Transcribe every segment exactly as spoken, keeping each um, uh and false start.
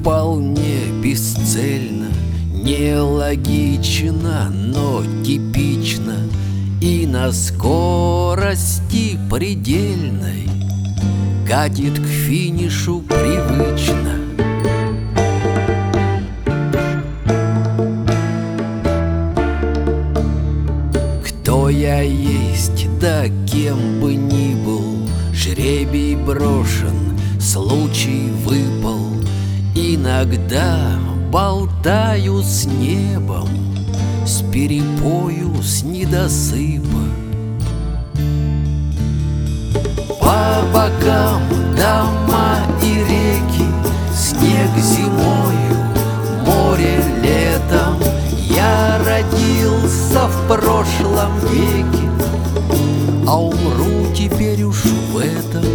вполне бесцельно, нелогично, но типично, и на скорости предельной катит к финишу привычно. Кто я есть, да кем бы ни был, жребий брошен, случай выпал. Иногда болтаю с небом, с перепою, с недосыпа. По бокам дома и реки, снег зимою, море летом. Я родился в прошлом веке, а умру теперь уж в этом.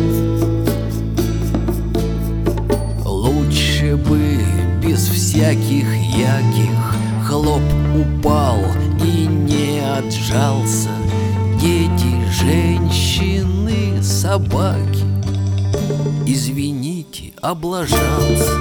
Лучше бы без всяких яких хлоп упал и не отжался. Дети, женщины, собаки, извините, облажался.